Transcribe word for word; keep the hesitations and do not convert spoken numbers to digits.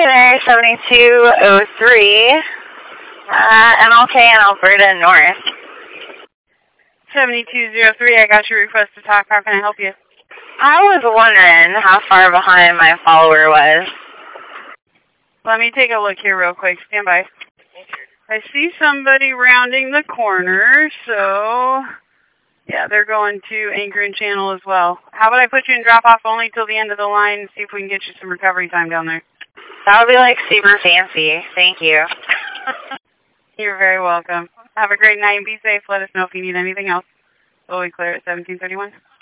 Falcon Air seventy-two oh three, uh, M L K in Alberta North. seventy-two oh three, I got your request to talk. How can I help you? I was wondering how far behind my follower was. Let me take a look here real quick. Stand by. I see somebody rounding the corner, so yeah, they're going to anchor and channel as well. How about I put you in drop off only till the end of the line and see if we can get you some recovery time down there? That would be like super fancy. Thank you. You're very welcome. Have a great night and be safe. Let us know if you need anything else. Fully clear at seventeen thirty-one.